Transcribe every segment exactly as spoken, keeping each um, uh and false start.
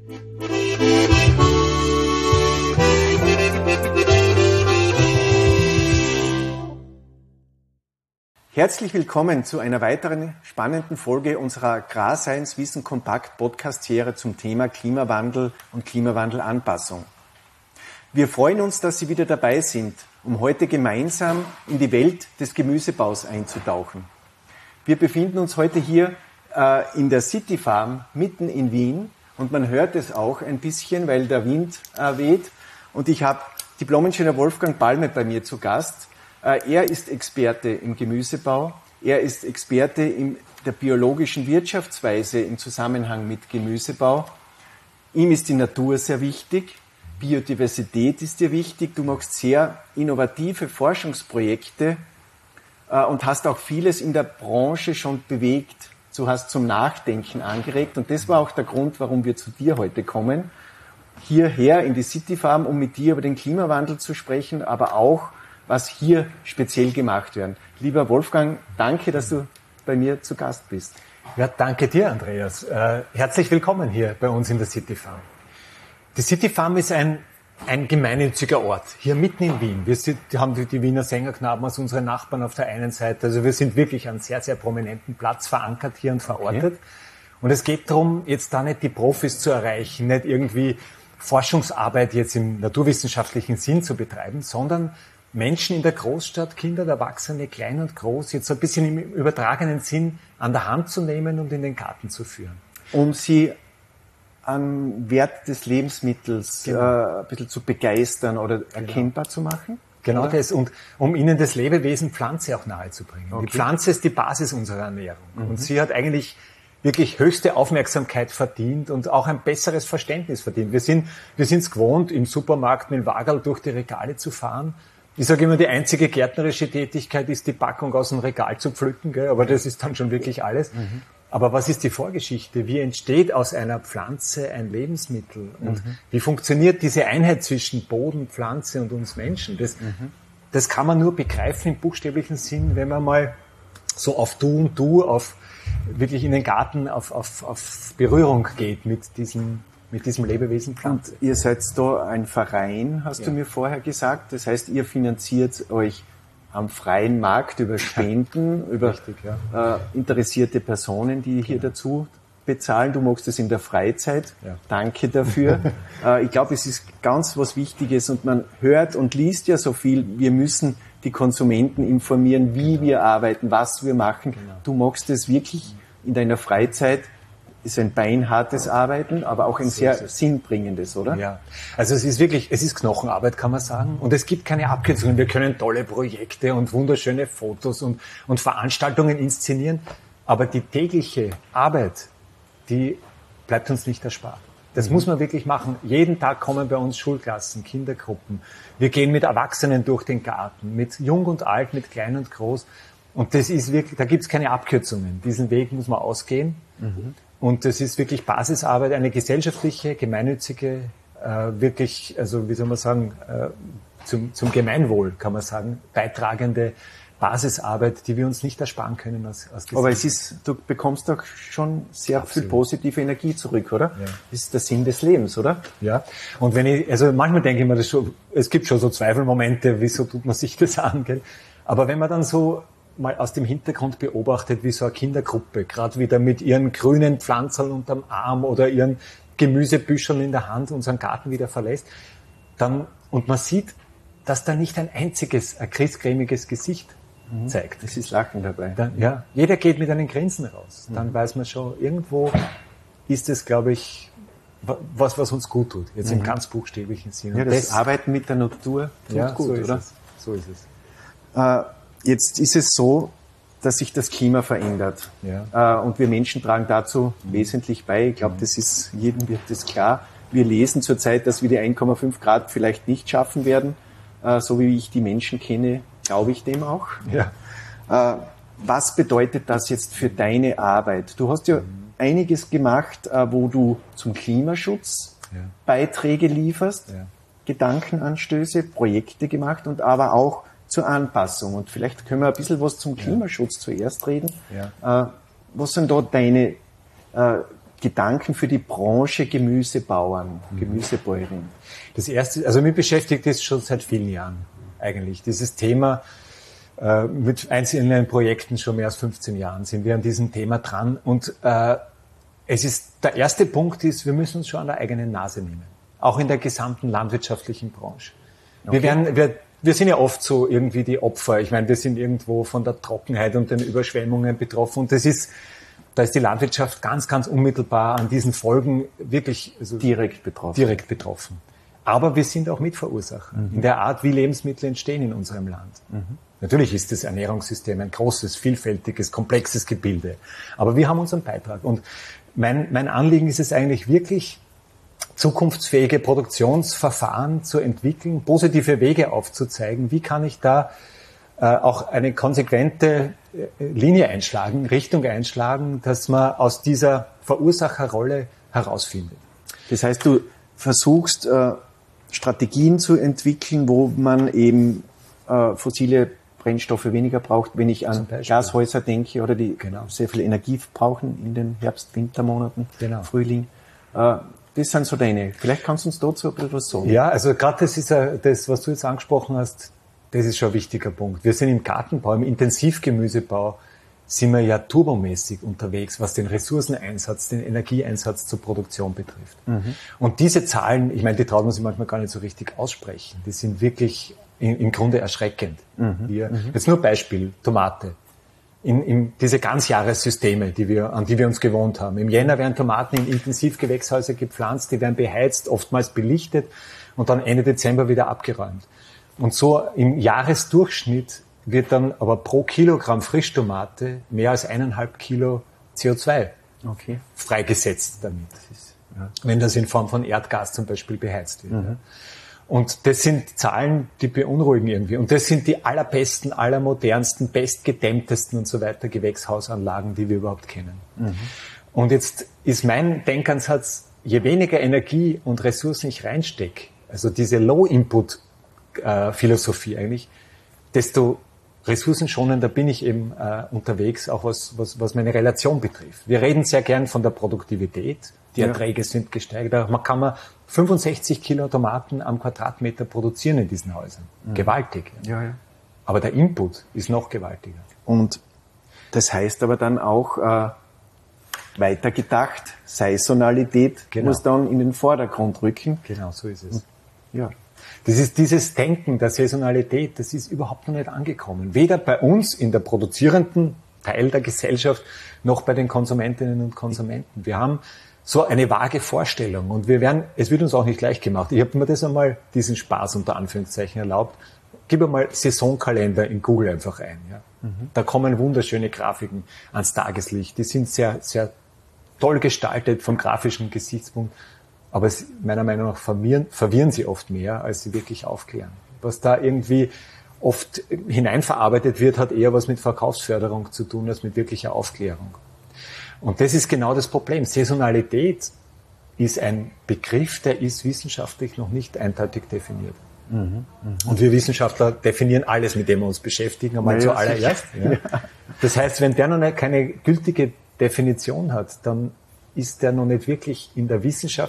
Herzlich willkommen zu einer weiteren spannenden Folge unserer Agrarseins Wissen Kompakt Podcast-Serie zum Thema Klimawandel und Klimawandelanpassung. Wir freuen uns, dass Sie wieder dabei sind, um heute gemeinsam in die Welt des Gemüsebaus einzutauchen. Wir befinden uns heute hier äh, in der City Farm mitten in Wien und man hört es auch ein bisschen, weil der Wind äh, weht. Und ich habe Diplom-Ingenieur Wolfgang Balme bei mir zu Gast. Er ist Experte im Gemüsebau, er ist Experte in der biologischen Wirtschaftsweise im Zusammenhang mit Gemüsebau. Ihm ist die Natur sehr wichtig, Biodiversität ist dir wichtig, du machst sehr innovative Forschungsprojekte und hast auch vieles in der Branche schon bewegt, du hast zum Nachdenken angeregt und das war auch der Grund, warum wir zu dir heute kommen, hierher in die City Farm, um mit dir über den Klimawandel zu sprechen, aber auch was hier speziell gemacht werden. Lieber Wolfgang, danke, dass du bei mir zu Gast bist. Ja, danke dir, Andreas. Äh, herzlich willkommen hier bei uns in der City Farm. Die City Farm ist ein, ein gemeinnütziger Ort, hier mitten in Wien. Wir sind, haben die, die Wiener Sängerknaben als unsere Nachbarn auf der einen Seite. Also wir sind wirklich an sehr, sehr prominenten Platz verankert hier und verortet. Okay. Und es geht darum, jetzt da nicht die Profis zu erreichen, nicht irgendwie Forschungsarbeit jetzt im naturwissenschaftlichen Sinn zu betreiben, sondern Menschen in der Großstadt, Kinder, Erwachsene, klein und groß, jetzt so ein bisschen im übertragenen Sinn an der Hand zu nehmen und in den Garten zu führen. Um sie am Wert des Lebensmittels genau. äh, ein bisschen zu begeistern oder erkennbar genau. zu machen? Genau oder? Das. Und um ihnen das Lebewesen Pflanze auch nahezubringen. Okay. Die Pflanze ist die Basis unserer Ernährung. Mhm. Und sie hat eigentlich wirklich höchste Aufmerksamkeit verdient und auch ein besseres Verständnis verdient. Wir sind wir sind es gewohnt, im Supermarkt mit dem Wagerl durch die Regale zu fahren. Ich sage immer, die einzige gärtnerische Tätigkeit ist, die Packung aus dem Regal zu pflücken, gell? Aber das ist dann schon wirklich alles. Mhm. Aber was ist die Vorgeschichte? Wie entsteht aus einer Pflanze ein Lebensmittel? Und mhm. wie funktioniert diese Einheit zwischen Boden, Pflanze und uns Menschen? Das, mhm. das kann man nur begreifen im buchstäblichen Sinn, wenn man mal so auf Du und Du, auf wirklich in den Garten, auf, auf, auf Berührung geht mit diesem mit diesem Lebewesen Pflanze. Und ihr seid da ein Verein, hast ja. du mir vorher gesagt. Das heißt, ihr finanziert euch am freien Markt über Spenden, über Richtig, ja. äh, interessierte Personen, die hier genau. dazu bezahlen. Du machst es in der Freizeit. Ja. Danke dafür. äh, ich glaube, es ist ganz was Wichtiges und man hört und liest ja so viel. Wir müssen die Konsumenten informieren, wie genau. wir arbeiten, was wir machen. Genau. Du machst es wirklich in deiner Freizeit. Ist ein beinhartes Arbeiten, aber auch ein so sehr sinnbringendes, oder? Ja, also es ist wirklich, es ist Knochenarbeit, kann man sagen. Und es gibt keine Abkürzungen. Wir können tolle Projekte und wunderschöne Fotos und, und Veranstaltungen inszenieren. Aber die tägliche Arbeit, die bleibt uns nicht erspart. Das mhm. muss man wirklich machen. Jeden Tag kommen bei uns Schulklassen, Kindergruppen. Wir gehen mit Erwachsenen durch den Garten, mit Jung und Alt, mit Klein und Groß. Und das ist wirklich, da gibt's keine Abkürzungen. Diesen Weg muss man ausgehen. Mhm. Und das ist wirklich Basisarbeit, eine gesellschaftliche, gemeinnützige, äh, wirklich, also wie soll man sagen, äh, zum, zum Gemeinwohl, kann man sagen, beitragende Basisarbeit, die wir uns nicht ersparen können als, als Aber es ist, du bekommst doch schon sehr Absolut. viel positive Energie zurück, oder? Ja. Das ist der Sinn des Lebens, oder? Ja. Und wenn ich, also manchmal denke ich mir, das schon, es gibt schon so Zweifelmomente, wieso tut man sich das an, gell? Aber wenn man dann so mal aus dem Hintergrund beobachtet, wie so eine Kindergruppe gerade wieder mit ihren grünen Pflanzerl unterm Arm oder ihren Gemüsebüscheln in der Hand unseren Garten wieder verlässt, dann, und man sieht, dass da nicht ein einziges, ein griesgrämiges Gesicht mhm. zeigt. Es ist Lachen dabei. Dann, ja, jeder geht mit einem Grinsen raus. Dann mhm. weiß man schon, irgendwo ist es, glaube ich, was, was uns gut tut. Jetzt mhm. im ganz buchstäblichen Sinne. Ja, das, das Arbeiten mit der Natur tut ja, gut, so ist oder? Es. So ist es. Äh, Jetzt ist es so, dass sich das Klima verändert. Ja. Und wir Menschen tragen dazu mhm. wesentlich bei. Ich glaube, das ist, jedem wird das klar. Wir lesen zurzeit, dass wir die eins Komma fünf Grad vielleicht nicht schaffen werden. So wie ich die Menschen kenne, glaube ich dem auch. Ja. Was bedeutet das jetzt für deine Arbeit? Du hast ja mhm. einiges gemacht, wo du zum Klimaschutz ja. Beiträge lieferst, ja. Gedankenanstöße, Projekte gemacht und aber auch zur Anpassung. Und vielleicht können wir ein bisschen was zum Klimaschutz ja. zuerst reden. Ja. Äh, was sind da deine äh, Gedanken für die Branche Gemüsebauern, mhm. Gemüsebäuerin? Das erste, also mich beschäftigt das schon seit vielen Jahren eigentlich. Dieses Thema, äh, mit einzelnen Projekten schon mehr als fünfzehn Jahren sind wir an diesem Thema dran. Und äh, es ist, der erste Punkt ist, wir müssen uns schon an der eigenen Nase nehmen. Auch in der gesamten landwirtschaftlichen Branche. Okay. Wir werden, wir, wir sind ja oft so irgendwie die Opfer. Ich meine, wir sind irgendwo von der Trockenheit und den Überschwemmungen betroffen. Und das ist, da ist die Landwirtschaft ganz, ganz unmittelbar an diesen Folgen wirklich also direkt betroffen. Direkt betroffen. Aber wir sind auch Mitverursacher mhm. in der Art, wie Lebensmittel entstehen in unserem Land. Mhm. Natürlich ist das Ernährungssystem ein großes, vielfältiges, komplexes Gebilde. Aber wir haben unseren Beitrag. Und mein, mein Anliegen ist es eigentlich wirklich, zukunftsfähige Produktionsverfahren zu entwickeln, positive Wege aufzuzeigen. Wie kann ich da äh, auch eine konsequente äh, Linie einschlagen, Richtung einschlagen, dass man aus dieser Verursacherrolle herausfindet? Das heißt, du versuchst, äh, Strategien zu entwickeln, wo man eben äh, fossile Brennstoffe weniger braucht, wenn ich an Gashäuser denke oder die genau. sehr viel Energie brauchen in den Herbst-Wintermonaten, genau. Frühling. Äh, das sind so deine. Vielleicht kannst du uns dazu ein bisschen was sagen. Ja, also gerade das ist ja das, was du jetzt angesprochen hast, das ist schon ein wichtiger Punkt. Wir sind im Gartenbau, im Intensivgemüsebau, sind wir ja turbomäßig unterwegs, was den Ressourceneinsatz, den Energieeinsatz zur Produktion betrifft. Mhm. Und diese Zahlen, ich meine, die traut man sich manchmal gar nicht so richtig aussprechen. Die sind wirklich in, im Grunde erschreckend. Mhm. Wir, mhm. Jetzt nur Beispiel, Tomate. In, in diese Ganzjahressysteme, die wir, an die wir uns gewohnt haben. Im Jänner werden Tomaten in Intensivgewächshäuser gepflanzt, die werden beheizt, oftmals belichtet und dann Ende Dezember wieder abgeräumt. Und so im Jahresdurchschnitt wird dann aber pro Kilogramm Frischtomate mehr als eineinhalb Kilo C O zwei okay. freigesetzt damit. Das ist, ja. Wenn das in Form von Erdgas zum Beispiel beheizt wird. Mhm. Und das sind Zahlen, die beunruhigen irgendwie. Und das sind die allerbesten, allermodernsten, bestgedämmtesten und so weiter Gewächshausanlagen, die wir überhaupt kennen. Mhm. Und jetzt ist mein Denkansatz, je weniger Energie und Ressourcen ich reinstecke, also diese Low-Input-Philosophie eigentlich, desto ressourcenschonender bin ich eben äh, unterwegs, auch was, was, was meine Relation betrifft. Wir reden sehr gern von der Produktivität. Die Erträge ja. sind gesteigert. Da kann man fünfundsechzig Kilo Tomaten am Quadratmeter produzieren in diesen Häusern. Mhm. Gewaltig. Ja, ja. Aber der Input ist noch gewaltiger. Und das heißt aber dann auch äh, weitergedacht, Saisonalität genau. muss dann in den Vordergrund rücken. Genau, so ist es. Ja. Das ist dieses Denken der Saisonalität, das ist überhaupt noch nicht angekommen. Weder bei uns in der produzierenden Teil der Gesellschaft, noch bei den Konsumentinnen und Konsumenten. Wir haben so eine vage Vorstellung und wir werden, es wird uns auch nicht leicht gemacht. Ich habe mir das einmal, diesen Spaß unter Anführungszeichen erlaubt. Gib einmal Saisonkalender in Google einfach ein. Ja. Mhm. Da kommen wunderschöne Grafiken ans Tageslicht. Die sind sehr, sehr toll gestaltet vom grafischen Gesichtspunkt. Aber es, meiner Meinung nach verwirren, verwirren sie oft mehr, als sie wirklich aufklären. Was da irgendwie oft hineinverarbeitet wird, hat eher was mit Verkaufsförderung zu tun, als mit wirklicher Aufklärung. Und das ist genau das Problem. Saisonalität ist ein Begriff, der ist wissenschaftlich noch nicht eindeutig definiert. Mhm, mh. Und wir Wissenschaftler definieren alles, mit dem wir uns beschäftigen, einmal naja, zuallererst. Ja. Ja. Das heißt, wenn der noch nicht keine gültige Definition hat, dann ist der noch nicht wirklich in der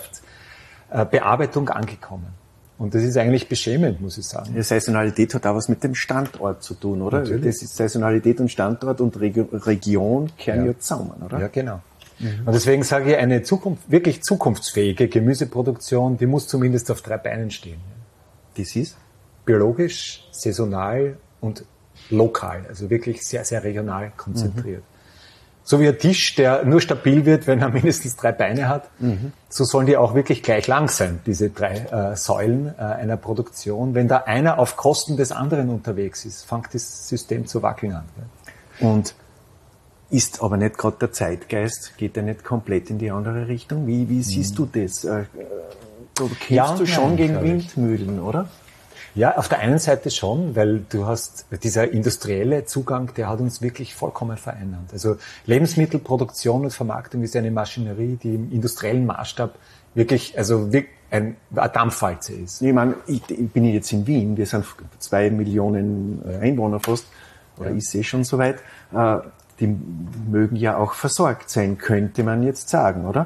Wissenschaftsbearbeitung angekommen. Und das ist eigentlich beschämend, muss ich sagen. Die Saisonalität hat auch was mit dem Standort zu tun, oder? Natürlich. Das ist Saisonalität und Standort und Reg- Region kehren ja. ja zusammen, oder? Ja, genau. Mhm. Und deswegen sage ich, eine Zukunft, wirklich zukunftsfähige Gemüseproduktion, die muss zumindest auf drei Beinen stehen. Das ist? Biologisch, saisonal und lokal, also wirklich sehr, sehr regional konzentriert. Mhm. So wie ein Tisch, der nur stabil wird, wenn er mindestens drei Beine hat, mhm. so sollen die auch wirklich gleich lang sein, diese drei äh, Säulen äh, einer Produktion. Wenn da einer auf Kosten des anderen unterwegs ist, fängt das System zu wackeln an. Ja. Und ist aber nicht gerade der Zeitgeist, geht der nicht komplett in die andere Richtung? Wie, wie siehst mhm. du das? Äh, du kämpfst ja, du schon nein, gegen Windmühlen, oder? Ja, auf der einen Seite schon, weil du hast, dieser industrielle Zugang, der hat uns wirklich vollkommen vereinnahmt. Also Lebensmittelproduktion und Vermarktung ist eine Maschinerie, die im industriellen Maßstab wirklich, also wirklich ein, eine Dampfwalze ist. Ich meine, ich, ich bin jetzt in Wien, wir sind zwei Millionen Einwohner fast, oder ja. ist eh schon soweit, die mögen ja auch versorgt sein, könnte man jetzt sagen, oder?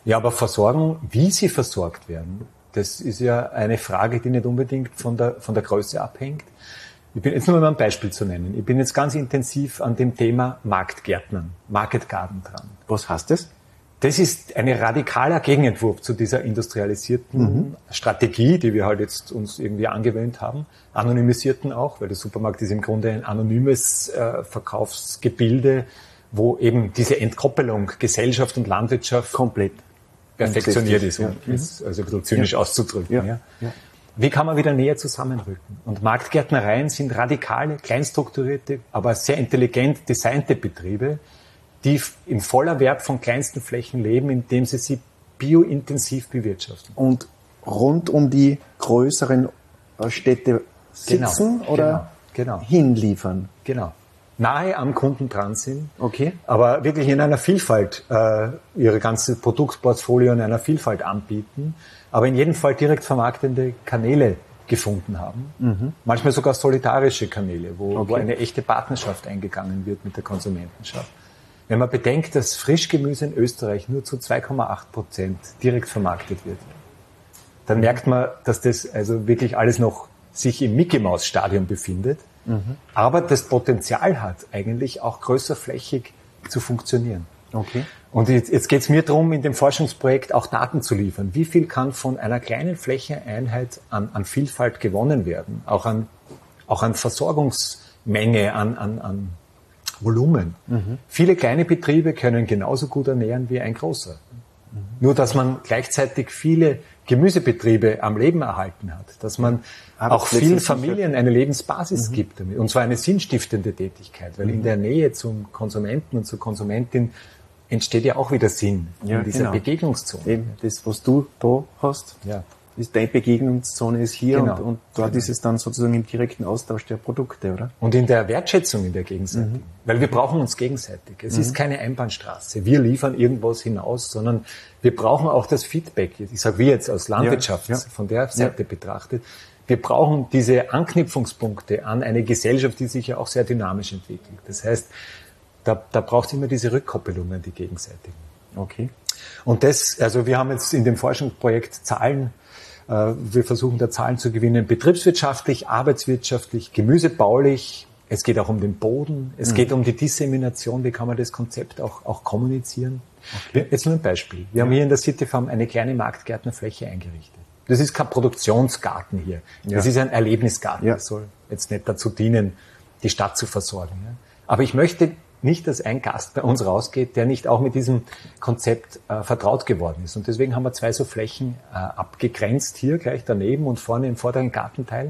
Ja, aber versorgen, wie sie versorgt werden, das ist ja eine Frage, die nicht unbedingt von der, von der Größe abhängt. Ich bin jetzt nur mal ein Beispiel zu nennen. Ich bin jetzt ganz intensiv an dem Thema Marktgärtnern, Market Garden dran. Was heißt das? Das ist ein radikaler Gegenentwurf zu dieser industrialisierten mhm. Strategie, die wir halt jetzt uns irgendwie angewöhnt haben, anonymisierten auch, weil der Supermarkt ist im Grunde ein anonymes äh, Verkaufsgebilde, wo eben diese Entkoppelung Gesellschaft und Landwirtschaft komplett perfektioniert ist, um ja. es also ein bisschen zynisch ja. auszudrücken. Ja. Ja. Ja. Wie kann man wieder näher zusammenrücken? Und Marktgärtnereien sind radikale, kleinstrukturierte, aber sehr intelligent designte Betriebe, die im Vollerwerb von kleinsten Flächen leben, indem sie sie biointensiv bewirtschaften. Und rund um die größeren Städte sitzen genau, oder genau, genau. hinliefern? Genau. Nahe am Kunden dran sind, okay. aber wirklich in einer Vielfalt äh, ihre ganze Produktportfolio in einer Vielfalt anbieten, aber in jedem Fall direkt vermarktende Kanäle gefunden haben. Mhm. Manchmal sogar solidarische Kanäle, wo, okay. wo eine echte Partnerschaft eingegangen wird mit der Konsumentenschaft. Wenn man bedenkt, dass Frischgemüse in Österreich nur zu zwei Komma acht Prozent direkt vermarktet wird, dann merkt man, dass das also wirklich alles noch sich im Mickey-Maus-Stadium befindet, mhm. aber das Potenzial hat, eigentlich auch größerflächig zu funktionieren. Okay. Und jetzt, jetzt geht es mir darum, in dem Forschungsprojekt auch Daten zu liefern. Wie viel kann von einer kleinen Flächeneinheit an, an Vielfalt gewonnen werden? Auch an, auch an Versorgungsmenge, an, an, an Volumen. Mhm. Viele kleine Betriebe können genauso gut ernähren wie ein großer. Mhm. Nur, dass man gleichzeitig viele Gemüsebetriebe am Leben erhalten hat, dass man aber auch vielen Familien eine Lebensbasis mhm. gibt damit. Und zwar eine sinnstiftende Tätigkeit, weil mhm. in der Nähe zum Konsumenten und zur Konsumentin entsteht ja auch wieder Sinn ja, in dieser genau. Begegnungszone. Eben das, was du da hast, ja. ist deine Begegnungszone ist hier genau. und, und dort genau. ist es dann sozusagen im direkten Austausch der Produkte, oder? Und in der Wertschätzung in der gegenseitigen. Mhm. Weil wir brauchen uns gegenseitig. Es mhm. ist keine Einbahnstraße. Wir liefern irgendwas hinaus, sondern wir brauchen auch das Feedback. Ich sage wir jetzt aus Landwirtschaft, ja, ja. von der Seite ja. betrachtet. Wir brauchen diese Anknüpfungspunkte an eine Gesellschaft, die sich ja auch sehr dynamisch entwickelt. Das heißt, da, da braucht es immer diese Rückkoppelungen, die gegenseitigen. Okay. Und das, also wir haben jetzt in dem Forschungsprojekt Zahlen, äh, wir versuchen da Zahlen zu gewinnen, betriebswirtschaftlich, arbeitswirtschaftlich, gemüsebaulich. Es geht auch um den Boden, es mhm. geht um die Dissemination, wie kann man das Konzept auch, auch kommunizieren. Okay. Jetzt nur ein Beispiel. Wir ja. haben hier in der City Farm eine kleine Marktgärtnerfläche eingerichtet. Das ist kein Produktionsgarten hier. Ja. Das ist ein Erlebnisgarten. Ja. Das soll jetzt nicht dazu dienen, die Stadt zu versorgen. Aber ich möchte nicht, dass ein Gast bei uns rausgeht, der nicht auch mit diesem Konzept äh, vertraut geworden ist. Und deswegen haben wir zwei so Flächen äh, abgegrenzt, hier gleich daneben und vorne im vorderen Gartenteil.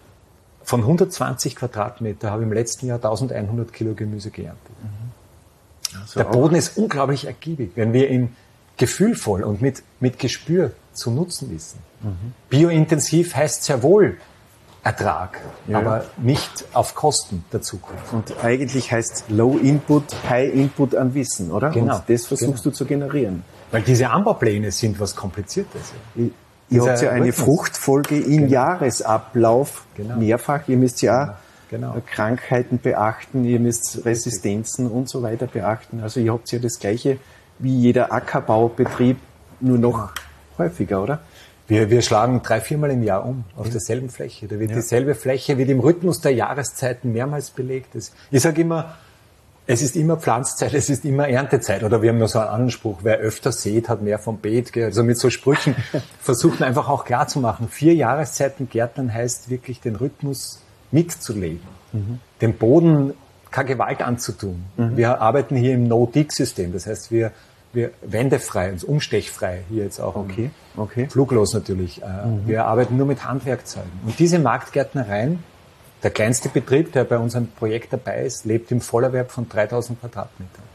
Von hundertzwanzig Quadratmeter habe ich im letzten Jahr eintausendeinhundert Kilo Gemüse geerntet. Mhm. Also der Boden ist unglaublich ergiebig, wenn wir ihn gefühlvoll und mit, mit Gespür zu nutzen wissen. Mhm. Biointensiv heißt sehr wohl Ertrag, ja. aber nicht auf Kosten der Zukunft. Und eigentlich heißt Low Input, High Input an Wissen, oder? Genau. Und das versuchst genau. du zu generieren. Weil diese Anbaupläne sind was Kompliziertes. Ihr habt ja eine Rhythmus. Fruchtfolge im genau. Jahresablauf genau. mehrfach. Ihr müsst ja genau. Krankheiten beachten, ihr müsst Resistenzen und so weiter beachten. Also ihr habt ja das Gleiche wie jeder Ackerbaubetrieb, nur noch häufiger, oder? Wir, wir schlagen drei, viermal im Jahr um auf ja. derselben Fläche. Da wird ja. dieselbe Fläche, wird im Rhythmus der Jahreszeiten mehrmals belegt. Ich sage immer, es ist immer Pflanzzeit, es ist immer Erntezeit. Oder wir haben noch so einen anderen Spruch, wer öfter sät, hat mehr vom Beet. Also mit so Sprüchen versuchen einfach auch klarzumachen, vier Jahreszeiten Gärtnern heißt wirklich den Rhythmus mitzuleben. Mhm. Den Boden keine Gewalt anzutun. Mhm. Wir arbeiten hier im No-Dig-System. Das heißt, wir Wir wendefrei, uns umstechfrei, hier jetzt auch okay, okay. fluglos natürlich. Mhm. Wir arbeiten nur mit Handwerkzeugen. Und diese Marktgärtnereien, der kleinste Betrieb, der bei unserem Projekt dabei ist, lebt im Vollerwerb von dreitausend Quadratmetern.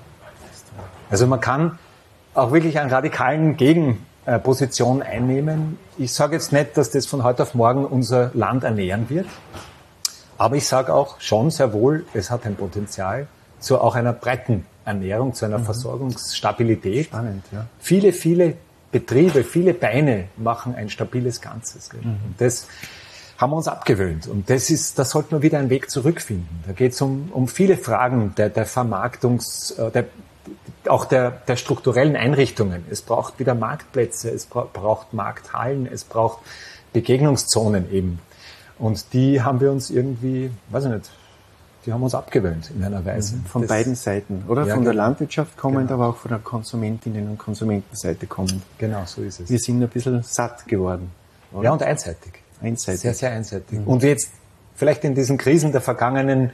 Also man kann auch wirklich eine radikalen Gegenposition einnehmen. Ich sage jetzt nicht, dass das von heute auf morgen unser Land ernähren wird, aber ich sage auch schon sehr wohl, es hat ein Potenzial zu auch einer breiten Ernährung, zu einer mhm. Versorgungsstabilität. Spannend, ja. Viele, viele Betriebe, viele Beine machen ein stabiles Ganzes. Mhm. Und das haben wir uns abgewöhnt. Und das ist, da sollten wir wieder einen Weg zurückfinden. Da geht es um, um viele Fragen der, der Vermarktungs, der, auch der, der strukturellen Einrichtungen. Es braucht wieder Marktplätze, es bra- braucht Markthallen, es braucht Begegnungszonen eben. Und die haben wir uns irgendwie, weiß ich nicht, die haben uns abgewöhnt in einer Weise. Von das, beiden Seiten, oder? Ja, von der genau. Landwirtschaft kommend, Genau. aber auch von der Konsumentinnen- und Konsumentenseite kommend. Genau, so ist es. Wir sind ein bisschen satt geworden. Oder? Ja, und einseitig. Einseitig. Sehr, sehr einseitig. Mhm. Und jetzt, vielleicht in diesen Krisen der vergangenen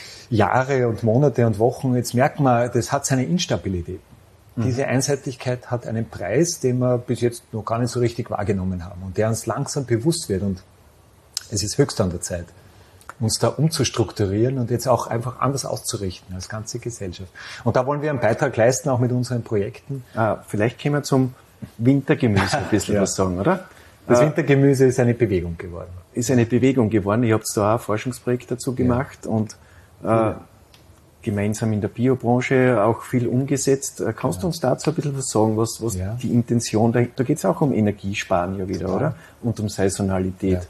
Jahre und Monate und Wochen, jetzt merkt man, das hat seine Instabilität. Mhm. Diese Einseitigkeit hat einen Preis, den wir bis jetzt noch gar nicht so richtig wahrgenommen haben und der uns langsam bewusst wird. Und es ist höchst an der Zeit, uns da umzustrukturieren und jetzt auch einfach anders auszurichten als ganze Gesellschaft. Und da wollen wir einen Beitrag leisten, auch mit unseren Projekten. Ah, vielleicht können wir zum Wintergemüse ein bisschen Ja. was sagen, oder? Das Äh, Wintergemüse ist eine Bewegung geworden. ist eine Bewegung geworden. Ich habe da auch ein Forschungsprojekt dazu gemacht ja. und äh, ja. gemeinsam in der Biobranche auch viel umgesetzt. Äh, kannst ja. du uns dazu ein bisschen was sagen, was, was ja. die Intention, da, da geht es auch um Energiesparen ja wieder, Total. Oder? Und um Saisonalität. Ja.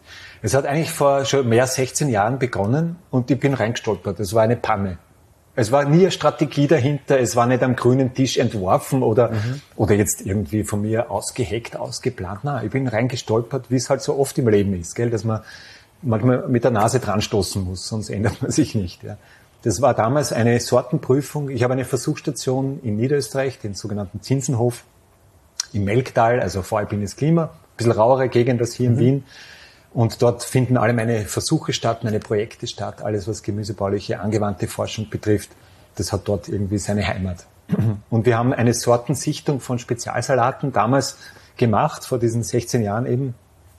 Es hat eigentlich vor schon mehr als sechzehn Jahren begonnen und ich bin reingestolpert. Es war eine Panne. Es war nie eine Strategie dahinter, es war nicht am grünen Tisch entworfen oder, mhm. oder jetzt irgendwie von mir ausgeheckt, ausgeplant. Nein, ich bin reingestolpert, wie es halt so oft im Leben ist, gell, dass man manchmal mit der Nase dran stoßen muss, sonst ändert man sich nicht. Ja. Das war damals eine Sortenprüfung. Ich habe eine Versuchsstation in Niederösterreich, den sogenannten Zinsenhof, im Melktal, also voralpines Klima, ein bisschen rauere Gegend als hier mhm. in Wien. Und dort finden alle meine Versuche statt, meine Projekte statt, alles was gemüsebauliche angewandte Forschung betrifft, das hat dort irgendwie seine Heimat. Und wir haben eine Sortensichtung von Spezialsalaten damals gemacht, vor diesen sechzehn Jahren eben,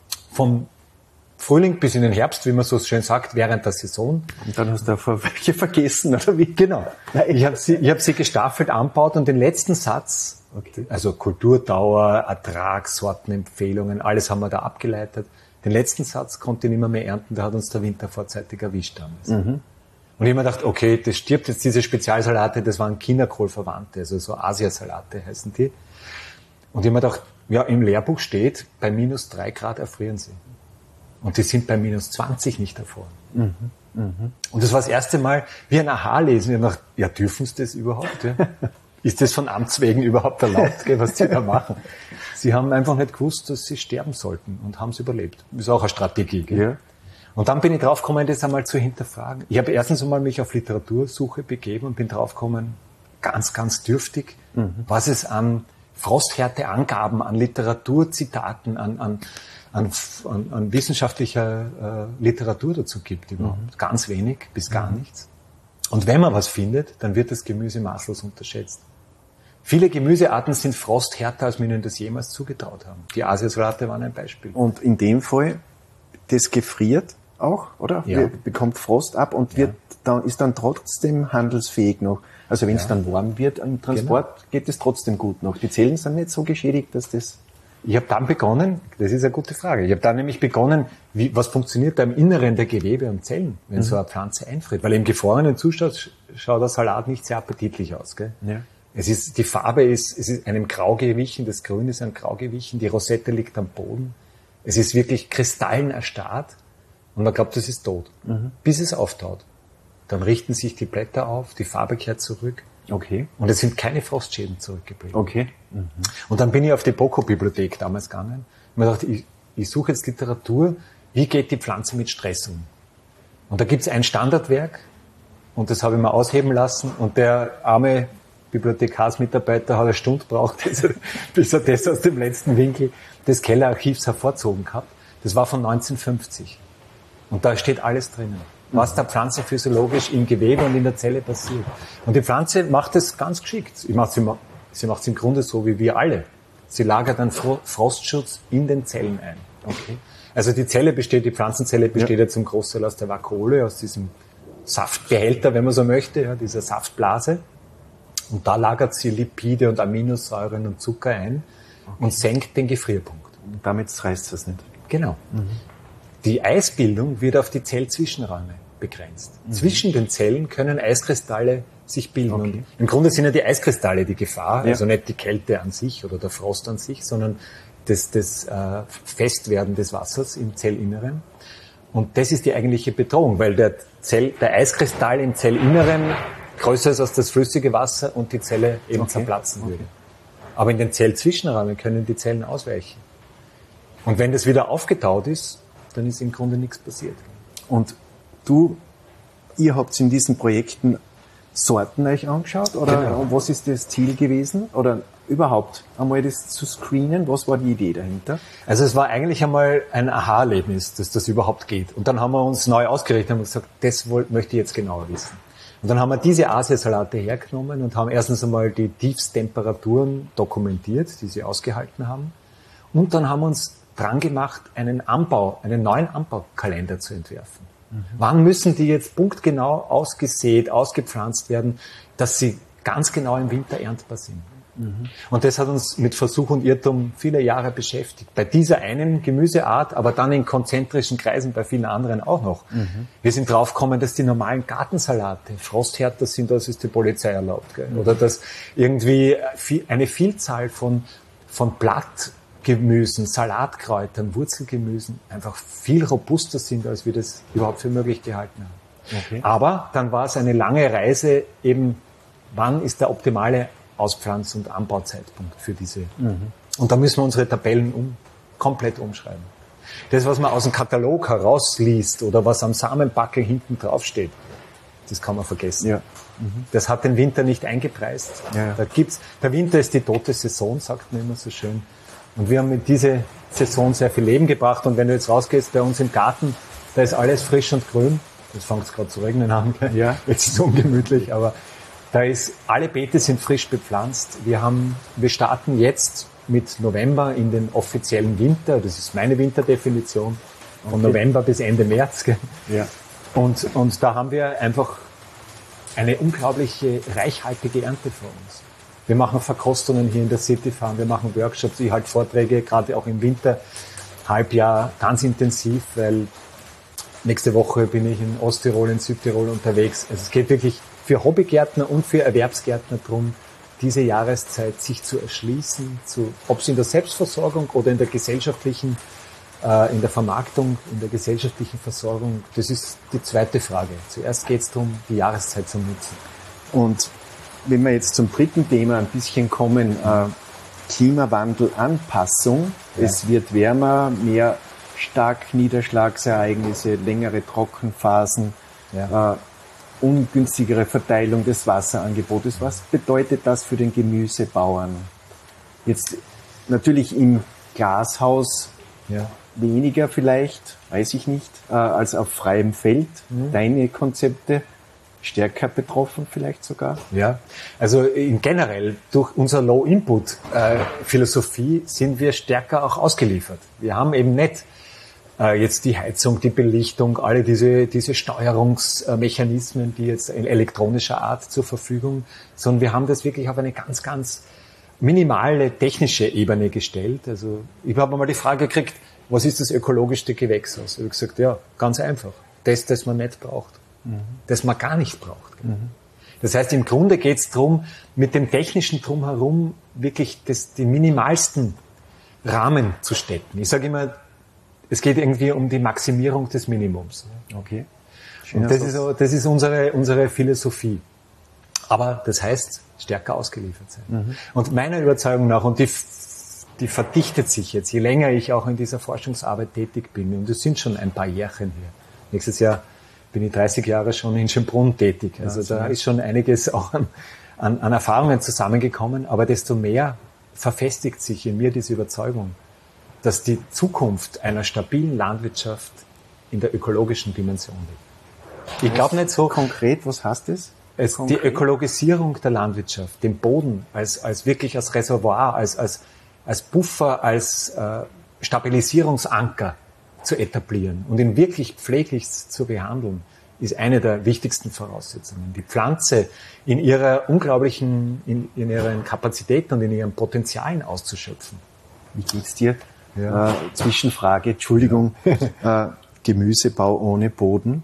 vom Frühling bis in den Herbst, wie man so schön sagt, während der Saison. Und dann hast du auch welche vergessen, oder wie? Genau. Ich habe sie, ich hab sie gestaffelt angebaut und den letzten Satz, okay. also Kulturdauer, Ertrag, Sortenempfehlungen, alles haben wir da abgeleitet. Den letzten Satz konnte ich nicht mehr, mehr ernten, da hat uns der Winter vorzeitig erwischt damals. Mhm. Und ich habe mir gedacht, okay, das stirbt jetzt, diese Spezialsalate, das waren Chinakohlverwandte, also so Asiasalate heißen die. Und ich habe mir gedacht, ja, im Lehrbuch steht, bei minus drei Grad erfrieren sie. Und die sind bei minus zwanzig nicht erfroren. Mhm. Mhm. Und das war das erste Mal wie ein Aha-Lesen. Ich habe gedacht, ja, dürfen sie das überhaupt? Ja? Ist das von Amts wegen überhaupt erlaubt, was die da machen? Sie haben einfach nicht gewusst, dass sie sterben sollten und haben es überlebt. Das ist auch eine Strategie. Gell? Ja. Und dann bin ich draufgekommen, das einmal zu hinterfragen. Ich habe erstens einmal mich auf Literatursuche begeben und bin draufgekommen, ganz, ganz dürftig, mhm. was es an Frosthärteangaben, an Literaturzitaten, an, an, an, an, an wissenschaftlicher äh, Literatur dazu gibt überhaupt. Mhm. Ganz wenig bis gar mhm. nichts. Und wenn man was findet, dann wird das Gemüse maßlos unterschätzt. Viele Gemüsearten sind frosthärter, als wir ihnen das jemals zugetraut haben. Die Asiasalate waren ein Beispiel. Und in dem Fall, das gefriert auch, oder? Ja. Bekommt Frost ab und wird ja. dann, ist dann trotzdem handelsfähig noch. Also wenn es ja. dann warm wird am Transport, genau. geht es trotzdem gut noch. Die Zellen sind nicht so geschädigt, dass das... Ich habe dann begonnen, das ist eine gute Frage, ich habe dann nämlich begonnen, wie, was funktioniert da im Inneren der Gewebe und Zellen, wenn mhm. so eine Pflanze einfriert. Weil im gefrorenen Zustand schaut der Salat nicht sehr appetitlich aus. Gell? Ja. Es ist, die Farbe ist, es ist einem Grau gewichen, das Grün ist ein Grau gewichen, die Rosette liegt am Boden. Es ist wirklich kristallenerstarrt und man glaubt, das ist tot, mhm. bis es auftaut. Dann richten sich die Blätter auf, die Farbe kehrt zurück. Okay. Und es sind keine Frostschäden zurückgeblieben. Okay. Mhm. Und dann bin ich auf die Boko-Bibliothek damals gegangen und mir gedacht, ich, ich suche jetzt Literatur, wie geht die Pflanze mit Stress um? Und da gibt es ein Standardwerk und das habe ich mir ausheben lassen und der arme Bibliothekarsmitarbeiter hat eine Stunde gebraucht, bis er das aus dem letzten Winkel des Kellerarchivs hervorzogen gehabt. Das war von neunzehnhundertfünfzig. Und da steht alles drinnen, was der Pflanze physiologisch im Gewebe und in der Zelle passiert. Und die Pflanze macht es ganz geschickt. Sie macht es sie macht es im Grunde so wie wir alle. Sie lagert einen Frostschutz in den Zellen ein. Okay. Also die Zelle besteht, die Pflanzenzelle besteht ja, ja zum Großteil aus der Vakuole, aus diesem Saftbehälter, wenn man so möchte, ja, dieser Saftblase. Und da lagert sie Lipide und Aminosäuren und Zucker ein okay. und senkt den Gefrierpunkt. Und damit reißt es nicht. Genau. Mhm. Die Eisbildung wird auf die Zellzwischenräume begrenzt. Mhm. Zwischen den Zellen können Eiskristalle sich bilden. Okay. Und im Grunde sind ja die Eiskristalle die Gefahr, ja. also nicht die Kälte an sich oder der Frost an sich, sondern das, das äh, Festwerden des Wassers im Zellinneren. Und das ist die eigentliche Bedrohung, weil der, Zell, der Eiskristall im Zellinneren größer ist als das flüssige Wasser und die Zelle eben okay. zerplatzen okay. würde. Aber in den Zellzwischenräumen können die Zellen ausweichen. Und wenn das wieder aufgetaut ist, dann ist im Grunde nichts passiert. Und du, ihr habt in diesen Projekten Sorten euch angeschaut? Oder genau. Was ist das Ziel gewesen? Oder überhaupt einmal das zu screenen? Was war die Idee dahinter? Also es war eigentlich einmal ein Aha-Erlebnis, dass das überhaupt geht. Und dann haben wir uns neu ausgerichtet und gesagt, das wollt, möchte ich jetzt genauer wissen. Und dann haben wir diese Asiasalate hergenommen und haben erstens einmal die Tiefsttemperaturen dokumentiert, die sie ausgehalten haben. Und dann haben wir uns dran gemacht, einen Anbau, einen neuen Anbaukalender zu entwerfen. Mhm. Wann müssen die jetzt punktgenau ausgesät, ausgepflanzt werden, dass sie ganz genau im Winter erntbar sind? Mhm. Und das hat uns mit Versuch und Irrtum viele Jahre beschäftigt. Bei dieser einen Gemüseart, aber dann in konzentrischen Kreisen bei vielen anderen auch noch. Mhm. Wir sind draufgekommen, dass die normalen Gartensalate frosthärter sind, als es die Polizei erlaubt. Gell? Mhm. Oder dass irgendwie eine Vielzahl von, von Blattgemüsen, Salatkräutern, Wurzelgemüsen einfach viel robuster sind, als wir das überhaupt für möglich gehalten haben. Okay. Aber dann war es eine lange Reise eben, wann ist der optimale Auspflanz- und Anbauzeitpunkt für diese. Mhm. Und da müssen wir unsere Tabellen um, komplett umschreiben. Das, was man aus dem Katalog herausliest oder was am Samenbackel hinten draufsteht, das kann man vergessen. Ja. Mhm. Das hat den Winter nicht eingepreist. Ja. Da gibt's, der Winter ist die tote Saison, sagt man immer so schön. Und wir haben mit dieser Saison sehr viel Leben gebracht. Und wenn du jetzt rausgehst bei uns im Garten, da ist alles frisch und grün. Jetzt fängt es gerade zu regnen an. Ja. Jetzt ist es ungemütlich, aber da ist, alle Beete sind frisch bepflanzt. Wir haben, wir starten jetzt mit November in den offiziellen Winter. Das ist meine Winterdefinition. Von okay. November bis Ende März. Ja. Und, und da haben wir einfach eine unglaubliche, reichhaltige Ernte vor uns. Wir machen Verkostungen hier in der City Farm. Wir machen Workshops. Ich halte Vorträge, gerade auch im Winter, Halbjahr, ganz intensiv, weil nächste Woche bin ich in Osttirol, in Südtirol unterwegs. Also es geht wirklich für Hobbygärtner und für Erwerbsgärtner darum, diese Jahreszeit sich zu erschließen, zu, ob es in der Selbstversorgung oder in der gesellschaftlichen, äh, in der Vermarktung, in der gesellschaftlichen Versorgung, das ist die zweite Frage. Zuerst geht es darum, die Jahreszeit zu nutzen. Und wenn wir jetzt zum dritten Thema ein bisschen kommen, äh, Klimawandel, Anpassung, ja. Es wird wärmer, mehr Starkniederschlagsereignisse, längere Trockenphasen, ja. äh, ungünstigere Verteilung des Wasserangebotes. Was bedeutet das für den Gemüsebauern? Jetzt natürlich im Glashaus ja. weniger vielleicht, weiß ich nicht, äh, als auf freiem Feld. Mhm. Deine Konzepte stärker betroffen vielleicht sogar? Ja, also in generell durch unser Low-Input-Philosophie sind wir stärker auch ausgeliefert. Wir haben eben nicht jetzt die Heizung, die Belichtung, alle diese, diese Steuerungsmechanismen, die jetzt in elektronischer Art zur Verfügung, sondern wir haben das wirklich auf eine ganz, ganz minimale technische Ebene gestellt. Also ich habe mal die Frage gekriegt, was ist das ökologischste Gewächshaus? Ich habe gesagt, ja, ganz einfach. Das, das man nicht braucht. Mhm. Das man gar nicht braucht. Mhm. Das heißt, im Grunde geht es darum, mit dem technischen Drumherum wirklich das, die minimalsten Rahmen zu stecken. Ich sage immer, es geht irgendwie um die Maximierung des Minimums. Okay. Und das ist, das ist unsere, unsere Philosophie. Aber das heißt, stärker ausgeliefert sein. Mhm. Und meiner Überzeugung nach, und die, die verdichtet sich jetzt, je länger ich auch in dieser Forschungsarbeit tätig bin, und es sind schon ein paar Jährchen hier. Nächstes Jahr bin ich dreißig Jahre schon in Schönbrunn tätig. Also ja, da ist schon einiges auch an, an, an Erfahrungen zusammengekommen. Aber desto mehr verfestigt sich in mir diese Überzeugung, dass die Zukunft einer stabilen Landwirtschaft in der ökologischen Dimension liegt. Ich glaube nicht so konkret, was heißt das? Es, die Ökologisierung der Landwirtschaft, den Boden als, als wirklich als Reservoir, als, als, als Buffer, als äh, Stabilisierungsanker zu etablieren und ihn wirklich pfleglichst zu behandeln, ist eine der wichtigsten Voraussetzungen. Die Pflanze in ihrer unglaublichen, in, in ihren Kapazitäten und in ihren Potenzialen auszuschöpfen. Wie geht's dir? Ja. Äh, Zwischenfrage, Entschuldigung, ja. äh, Gemüsebau ohne Boden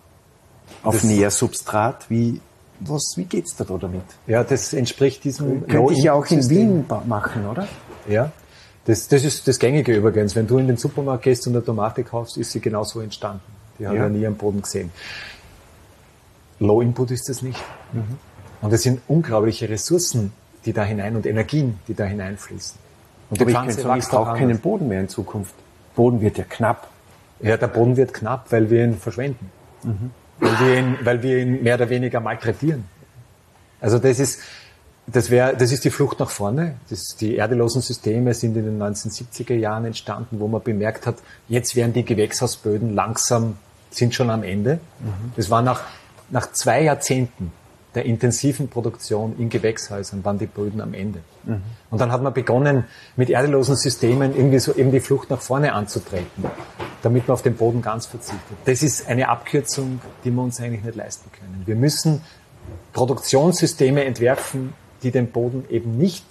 auf das Nährsubstrat, wie, was, wie geht's da damit? Ja, das entspricht diesem... Könnte ich ja auch in Wien machen, oder? Ja, das, das ist das Gängige übrigens. Wenn du in den Supermarkt gehst und eine Tomate kaufst, ist sie genauso entstanden. Die hat ja nie am Boden gesehen. Low Input ist es nicht. Mhm. Und es sind unglaubliche Ressourcen, die da hinein und Energien, die da hineinfließen. Und die Pflanze ich, ich brauche keinen Boden mehr in Zukunft. Boden wird ja knapp. Ja, der Boden wird knapp, weil wir ihn verschwenden. Mhm. Weil wir ihn, weil wir ihn mehr oder weniger malträtieren. Also das ist, das wäre, das ist die Flucht nach vorne. Das, die erdelosen Systeme sind in den neunzehnhundertsiebziger Jahren entstanden, wo man bemerkt hat, jetzt werden die Gewächshausböden langsam, sind schon am Ende. Mhm. Das war nach, nach zwei Jahrzehnten der intensiven Produktion in Gewächshäusern waren die Böden am Ende. Mhm. Und dann hat man begonnen, mit erdelosen Systemen irgendwie so eben die Flucht nach vorne anzutreten, damit man auf den Boden ganz verzichtet. Das ist eine Abkürzung, die wir uns eigentlich nicht leisten können. Wir müssen Produktionssysteme entwerfen, die den Boden eben nicht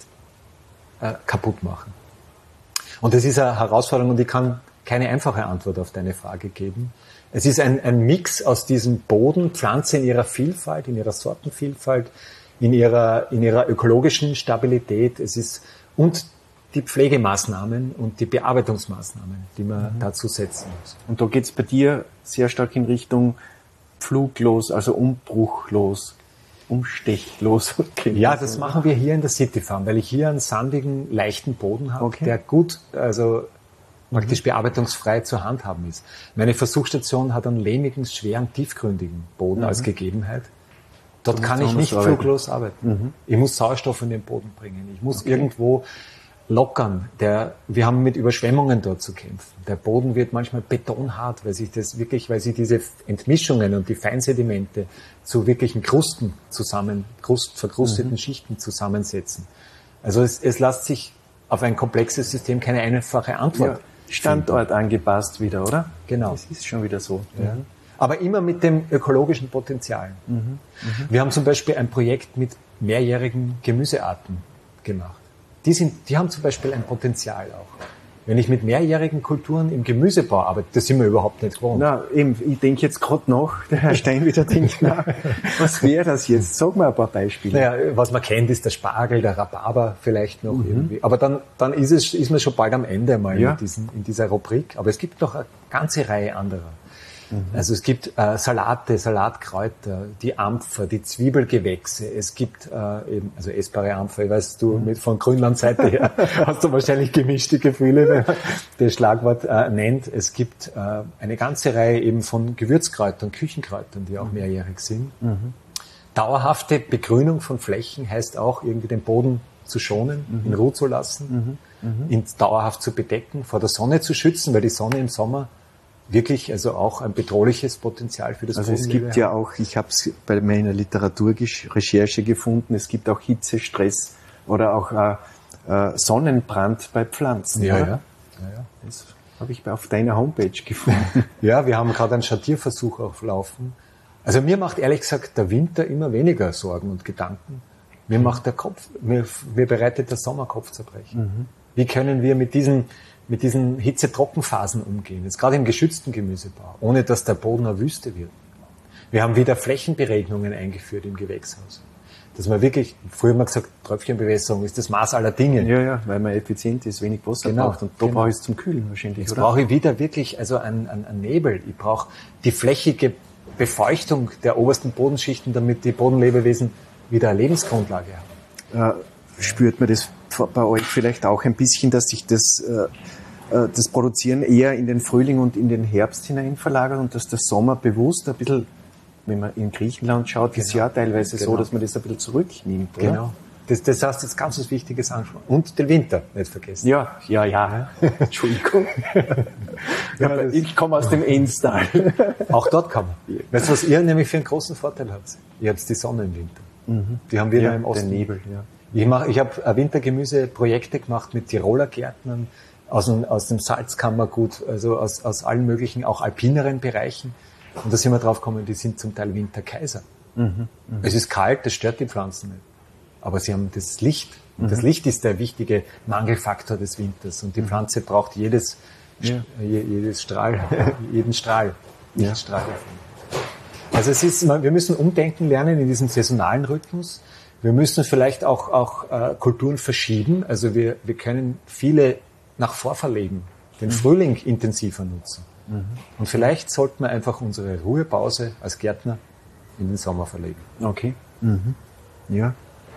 äh, kaputt machen. Und das ist eine Herausforderung und ich kann keine einfache Antwort auf deine Frage geben. Es ist ein, ein Mix aus diesem Boden, Pflanze in ihrer Vielfalt, in ihrer Sortenvielfalt, in ihrer, in ihrer ökologischen Stabilität. Es ist, und die Pflegemaßnahmen und die Bearbeitungsmaßnahmen, die man mhm. dazu setzen muss. Und da geht es bei dir sehr stark in Richtung pfluglos, also umbruchlos, umstechlos. Ja, das machen wir hier in der City Farm, weil ich hier einen sandigen, leichten Boden habe, okay. der gut, also praktisch bearbeitungsfrei zu handhaben ist. Meine Versuchsstation hat einen lehmigen, schweren, tiefgründigen Boden mhm. als Gegebenheit. Dort kann ich nicht arbeiten. fluglos arbeiten. Mhm. Ich muss Sauerstoff in den Boden bringen. Ich muss okay. irgendwo lockern. Der, wir haben mit Überschwemmungen dort zu kämpfen. Der Boden wird manchmal betonhart, weil sich das wirklich, weil sich diese Entmischungen und die Feinsedimente zu wirklichen Krusten zusammen, Krust, verkrusteten mhm. Schichten zusammensetzen. Also es, es lässt sich auf ein komplexes System keine einfache Antwort. Ja. Standort angepasst wieder, oder? Genau. Das ist schon wieder so. Ja. Aber immer mit dem ökologischen Potenzial. Mhm. Mhm. Wir haben zum Beispiel ein Projekt mit mehrjährigen Gemüsearten gemacht. Die sind, die haben zum Beispiel ein Potenzial auch. Wenn ich mit mehrjährigen Kulturen im Gemüsebau arbeite, das sind wir überhaupt nicht gewohnt. Na, eben, ich denke jetzt gerade nach, der Herr Stein wieder denkt, na, was wäre das jetzt? Sag mal ein paar Beispiele. Naja, was man kennt, ist der Spargel, der Rhabarber vielleicht noch mhm. irgendwie. Aber dann, dann ist es, ist man schon bald am Ende mal ja. in, diesen, in dieser Rubrik. Aber es gibt noch eine ganze Reihe anderer. Mhm. Also es gibt äh, Salate, Salatkräuter, die Ampfer, die Zwiebelgewächse. Es gibt äh, eben, also essbare Ampfer, ich weiß, du mit von Grünlandseite her hast du wahrscheinlich gemischte Gefühle, wenn man das Schlagwort äh, nennt. Es gibt äh, eine ganze Reihe eben von Gewürzkräutern, Küchenkräutern, die auch mhm. mehrjährig sind. Mhm. Dauerhafte Begrünung von Flächen heißt auch, irgendwie den Boden zu schonen, mhm. in Ruhe zu lassen, mhm. Mhm. ihn dauerhaft zu bedecken, vor der Sonne zu schützen, weil die Sonne im Sommer wirklich also auch ein bedrohliches Potenzial für das Also es gibt ja auch, ich habe es bei meiner Literaturrecherche gefunden, es gibt auch Hitzestress oder auch äh, äh, Sonnenbrand bei Pflanzen. Ja, ja. ja, ja. Das habe ich auf deiner Homepage gefunden. Ja, wir haben gerade einen Schattierversuch auch laufen. Also mir macht ehrlich gesagt der Winter immer weniger Sorgen und Gedanken. Mir mhm. macht der Kopf, mir, mir bereitet der Sommer Kopfzerbrechen. Mhm. Wie können wir mit diesen mit diesen Hitze-Trockenphasen umgehen, jetzt gerade im geschützten Gemüsebau, ohne dass der Boden eine Wüste wird. Wir haben wieder Flächenberegnungen eingeführt im Gewächshaus. Dass man wirklich, früher haben wir gesagt, Tröpfchenbewässerung ist das Maß aller Dinge. Ja, ja, weil man effizient ist, wenig Wasser genau, braucht. Und da genau. brauche ich es zum Kühlen wahrscheinlich, Jetzt oder? brauche ich wieder wirklich also einen, einen, einen Nebel. Ich brauche die flächige Befeuchtung der obersten Bodenschichten, damit die Bodenlebewesen wieder eine Lebensgrundlage haben. Äh, spürt man das bei euch vielleicht auch ein bisschen, dass sich das, äh, das Produzieren eher in den Frühling und in den Herbst hinein verlagert und dass der Sommer bewusst ein bisschen, wenn man in Griechenland schaut, genau. ist ja teilweise genau. so, dass man das ein bisschen zurücknimmt. Oder? Genau. Das, das heißt jetzt ganz was Wichtiges anschauen. Und den Winter nicht vergessen. Ja, ja, ja. Entschuldigung. Ja, ich komme aus dem Enstal. Auch dort kann man. Weißt du, was ihr nämlich für einen großen Vorteil habt? Ihr habt die Sonne im Winter. Mhm. Die haben wir ja, im Osten. Den Nebel, ja. Ich mache, ich habe Wintergemüseprojekte gemacht mit Tiroler Gärtnern aus dem, aus dem Salzkammergut, also aus, aus allen möglichen, auch alpineren Bereichen. Und da sind wir drauf gekommen, die sind zum Teil Winterkaiser. Mhm, mh. Es ist kalt, das stört die Pflanzen nicht. Aber sie haben das Licht. Und mhm. das Licht ist der wichtige Mangelfaktor des Winters. Und die Pflanze braucht jedes, ja. jedes Strahl, jeden Strahl, Lichtstrahl davon. Also es ist, wir müssen umdenken lernen in diesem saisonalen Rhythmus. Wir müssen vielleicht auch, auch äh, Kulturen verschieben. Also wir, wir können viele nach vorverlegen, den mhm. Frühling intensiver nutzen. Mhm. Und vielleicht sollten wir einfach unsere Ruhepause als Gärtner in den Sommer verlegen. Okay. Mhm. Ja.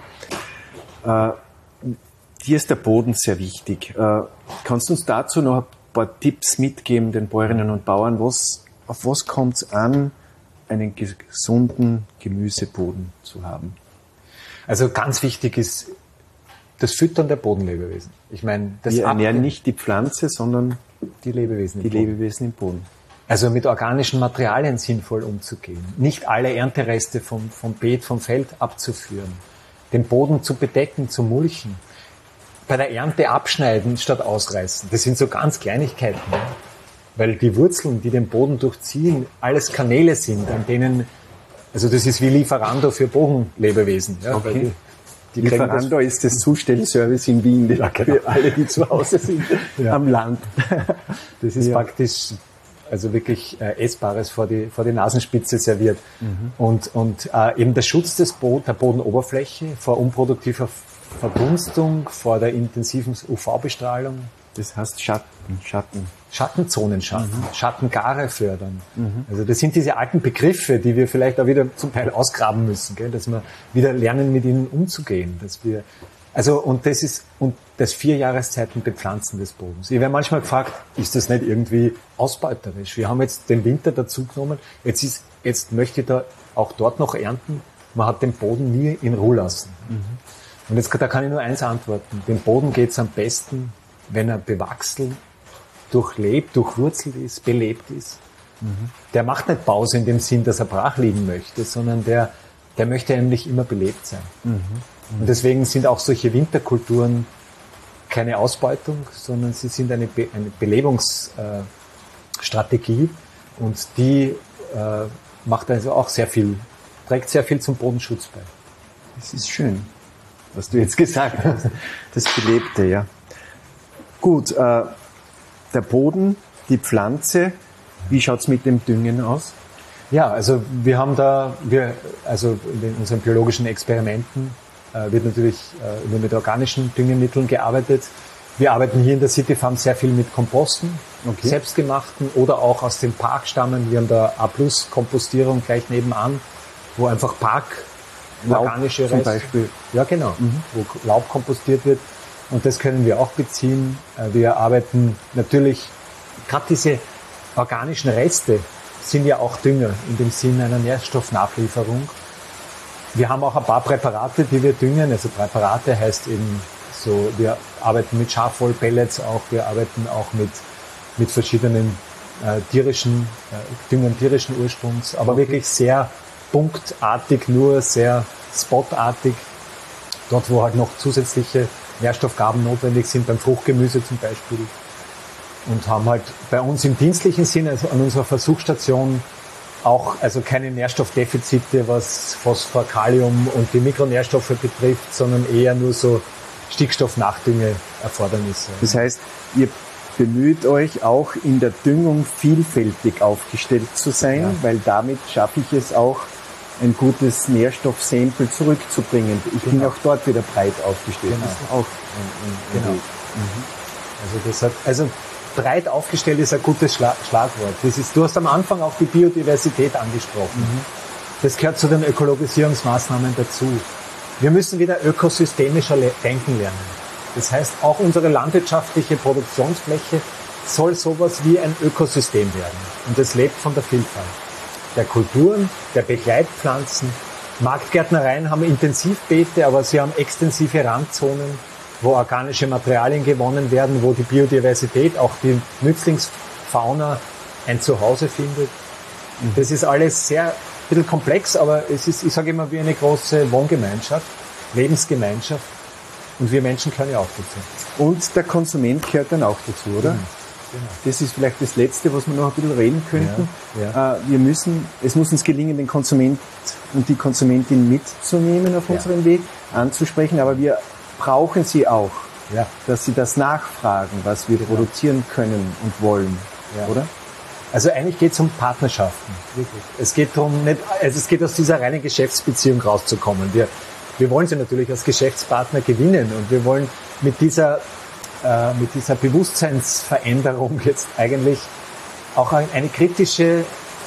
Äh, dir ist der Boden sehr wichtig. Äh, kannst du uns dazu noch ein paar Tipps mitgeben, den Bäuerinnen und Bauern? Was, auf was kommt es an, einen gesunden Gemüseboden zu haben? Also ganz wichtig ist das Füttern der Bodenlebewesen. Ich meine, das Wir ernähren nicht die Pflanze, sondern die Lebewesen die Lebewesen im Boden. Also mit organischen Materialien sinnvoll umzugehen. Nicht alle Erntereste vom, vom Beet, vom Feld abzuführen. Den Boden zu bedecken, zu mulchen. Bei der Ernte abschneiden statt ausreißen. Das sind so ganz Kleinigkeiten. Ja? Weil die Wurzeln, die den Boden durchziehen, alles Kanäle sind, an denen, also das ist wie Lieferando für Bodenlebewesen. Ja? Okay. Die Lieferando ist das Zustellservice in Wien, ja, genau. Für alle, die zu Hause sind, ja. Am Land. Das ist ja. praktisch, also wirklich äh, Essbares vor die, vor die Nasenspitze serviert. Mhm. Und, und äh, eben der Schutz des Bo- der Bodenoberfläche vor unproduktiver Verdunstung, vor der intensiven U V-Bestrahlung. Das heißt Schatten, Schatten. Schattenzonen schaffen, mhm. Schattengare fördern. Mhm. Also das sind diese alten Begriffe, die wir vielleicht auch wieder zum Teil ausgraben müssen, gell? Dass wir wieder lernen, mit ihnen umzugehen. Dass wir, also und das ist und das vier Jahreszeiten Bepflanzen des Bodens. Ich werde manchmal gefragt, ist das nicht irgendwie ausbeuterisch? Wir haben jetzt den Winter dazu genommen. Jetzt ist, jetzt möchte ich da auch dort noch ernten. Man hat den Boden nie in Ruhe lassen. Mhm. Und jetzt da kann ich nur eins antworten: Dem Boden geht's am besten, wenn er bewachsen, durchlebt, durchwurzelt ist, belebt ist. Mhm. Der macht nicht Pause in dem Sinn, dass er brach liegen möchte, sondern der, der möchte eigentlich immer belebt sein. Mhm. Mhm. Und deswegen sind auch solche Winterkulturen keine Ausbeutung, sondern sie sind eine, Be- eine Belebungsstrategie äh, und die äh, macht also auch sehr viel, trägt sehr viel zum Bodenschutz bei. Das ist schön, was du jetzt gesagt hast. Das Belebte, ja. Gut, äh, der Boden, die Pflanze, wie schaut's mit dem Düngen aus? Ja, also wir haben da, wir, also in unseren biologischen Experimenten äh, wird natürlich äh, nur mit organischen Düngemitteln gearbeitet. Wir arbeiten hier in der City Farm sehr viel mit Komposten, okay. Selbstgemachten oder auch aus dem Park stammen. Wir haben da A-Plus-Kompostierung gleich nebenan, wo einfach Park, Laub organische Reste, zum Beispiel. Ja, genau, mhm. wo Laub kompostiert wird. Und das können wir auch beziehen. Wir arbeiten natürlich, gerade diese organischen Reste sind ja auch Dünger in dem Sinn einer Nährstoffnachlieferung. Wir haben auch ein paar Präparate, die wir düngen. Also Präparate heißt eben so, wir arbeiten mit Schafwollpellets auch, wir arbeiten auch mit, mit verschiedenen äh, tierischen, äh, Düngern tierischen Ursprungs, aber okay. wirklich sehr punktartig, nur sehr spotartig. Dort, wo halt noch zusätzliche Nährstoffgaben notwendig sind, beim Fruchtgemüse zum Beispiel. Und haben halt bei uns im dienstlichen Sinne, also an unserer Versuchsstation, auch also keine Nährstoffdefizite, was Phosphor, Kalium und die Mikronährstoffe betrifft, sondern eher nur so Stickstoffnachdünge-Erfordernisse. Das heißt, ihr bemüht euch auch in der Düngung vielfältig aufgestellt zu sein, ja. Weil damit schaffe ich es auch, ein gutes Nährstoffsample zurückzubringen. Ich genau. bin auch dort wieder breit aufgestellt. Genau. Das ist auch ein, ein, ein genau. Mhm. Also, das hat, also breit aufgestellt ist ein gutes Schla- Schlagwort. Das ist, du hast am Anfang auch die Biodiversität angesprochen. Mhm. Das gehört zu den Ökologisierungsmaßnahmen dazu. Wir müssen wieder ökosystemischer le- denken lernen. Das heißt, auch unsere landwirtschaftliche Produktionsfläche soll sowas wie ein Ökosystem werden. Und das lebt von der Vielfalt der Kulturen, der Begleitpflanzen. Marktgärtnereien haben Intensivbeete, aber sie haben extensive Randzonen, wo organische Materialien gewonnen werden, wo die Biodiversität, auch die Nützlingsfauna ein Zuhause findet. Das ist alles sehr, ein bisschen komplex, aber es ist, ich sage immer, wie eine große Wohngemeinschaft, Lebensgemeinschaft. Und wir Menschen gehören ja auch dazu. Und der Konsument gehört dann auch dazu, oder? Mhm. Genau. Das ist vielleicht das Letzte, was wir noch ein bisschen reden könnten. Ja, ja. Wir müssen, es muss uns gelingen, den Konsument und die Konsumentin mitzunehmen auf ja. unserem Weg, anzusprechen, aber wir brauchen sie auch, ja. dass sie das nachfragen, was wir genau. produzieren können und wollen, ja. oder? Also eigentlich geht es um Partnerschaften. Wirklich. Es geht darum, nicht, also es geht aus dieser reinen Geschäftsbeziehung rauszukommen. Wir, wir wollen sie natürlich als Geschäftspartner gewinnen und wir wollen mit dieser mit dieser Bewusstseinsveränderung jetzt eigentlich auch eine kritische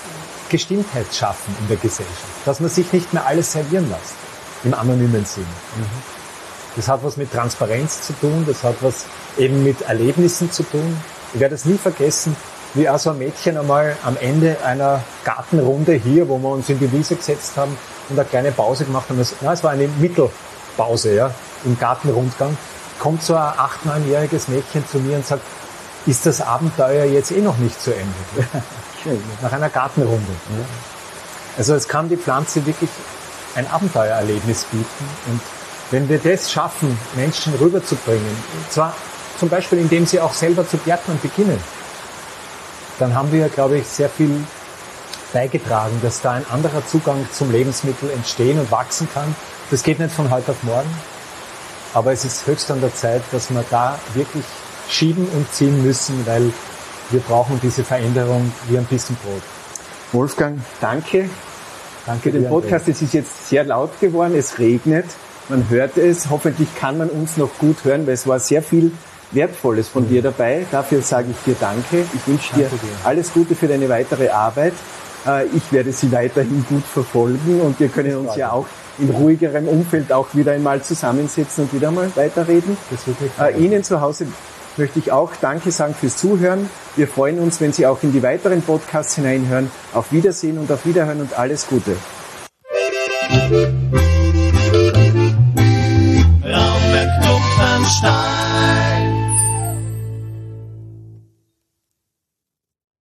Gestimmtheit schaffen in der Gesellschaft. Dass man sich nicht mehr alles servieren lässt, im anonymen Sinn. Mhm. Das hat was mit Transparenz zu tun, das hat was eben mit Erlebnissen zu tun. Ich werde es nie vergessen, wie auch so ein Mädchen einmal am Ende einer Gartenrunde hier, wo wir uns in die Wiese gesetzt haben und eine kleine Pause gemacht haben. Na, es war eine Mittelpause, ja, im Gartenrundgang. Kommt so ein acht-, neunjähriges Mädchen zu mir und sagt, ist das Abenteuer jetzt eh noch nicht zu Ende? Schön, nach einer Gartenrunde. Ja. Also es kann die Pflanze wirklich ein Abenteuererlebnis bieten. Und wenn wir das schaffen, Menschen rüberzubringen, und zwar zum Beispiel, indem sie auch selber zu Gärtnern beginnen, dann haben wir, glaube ich, sehr viel beigetragen, dass da ein anderer Zugang zum Lebensmittel entstehen und wachsen kann. Das geht nicht von heute auf morgen, aber es ist höchst an der Zeit, dass wir da wirklich schieben und ziehen müssen, weil wir brauchen diese Veränderung wie ein bisschen Brot. Wolfgang, danke. Danke für den Podcast. Es ist jetzt sehr laut geworden, es regnet, man hört es. Hoffentlich kann man uns noch gut hören, weil es war sehr viel Wertvolles von mhm. dir dabei. Dafür sage ich dir danke. Ich wünsche dir, dir alles Gute für deine weitere Arbeit. Ich werde sie weiterhin gut verfolgen und wir können uns ja auch in ruhigerem Umfeld auch wieder einmal zusammensetzen und wieder mal weiterreden. Das wird mich freuen. Ihnen zu Hause möchte ich auch Danke sagen fürs Zuhören. Wir freuen uns, wenn Sie auch in die weiteren Podcasts hineinhören. Auf Wiedersehen und auf Wiederhören und alles Gute.